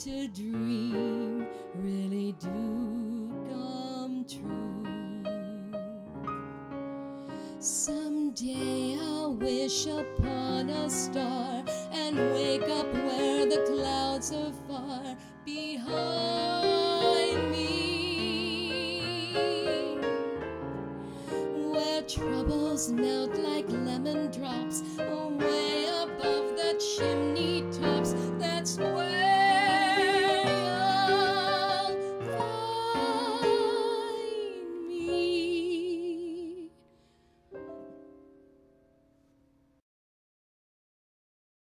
to dream really do come true. Someday I'll wish upon a star and wake up where the clouds are far behind me, where troubles melt like lemon drops